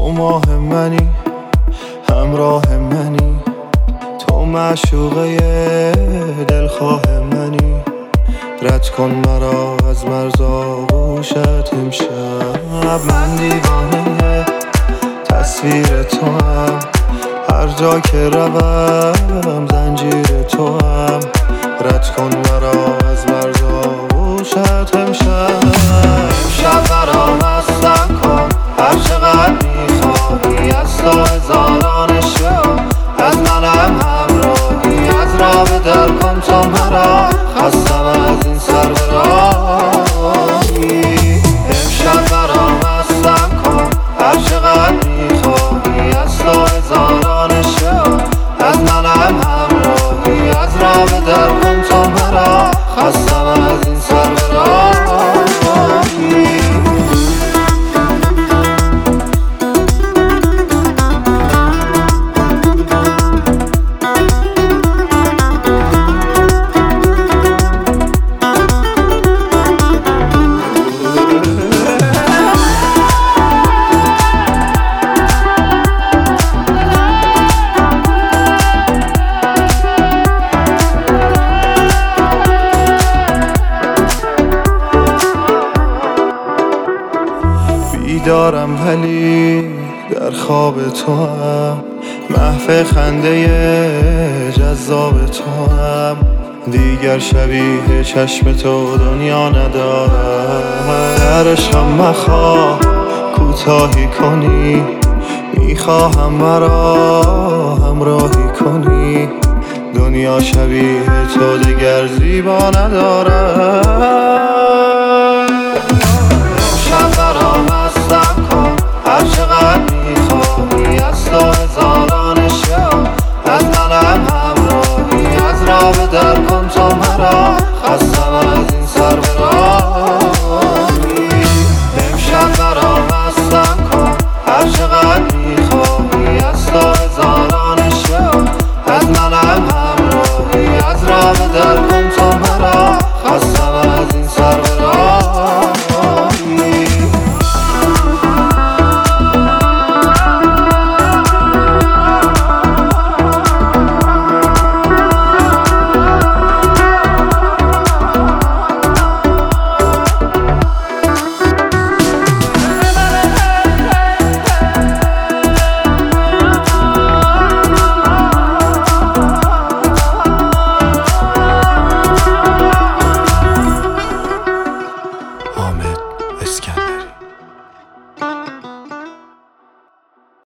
تو ماه منی، همراه منی، تو معشوقه دلخواه منی. رد کن مرا از مرز آغوشت امشب. من دیوانه تصویر تو هم، هر جا که روم زنجیر تو هم. رد کن مرا از مرز آغوشت امشب. امشب برام مستم کن هر چقدر میخواهی، از تو هزاران شو، از منم همراهی. از راه به در کن تو مرا، خستم از این سر به راهی. امشب برام مستم کن هر چقدر میخواهی، از تو هزاران شو، از منم همراهی. از راه به در کن تو مرا، خستم از این سر به راهی. بیدارم ولی در خواب تو هم، محو خنده جذاب تو هم. دیگر شبیه چشم تو دنیا ندارم. در عشقم مخواه کوتاهی کنی، میخواهم مرا همراهی کنی. دنیا شبیه تو دیگر زیبا ندارم.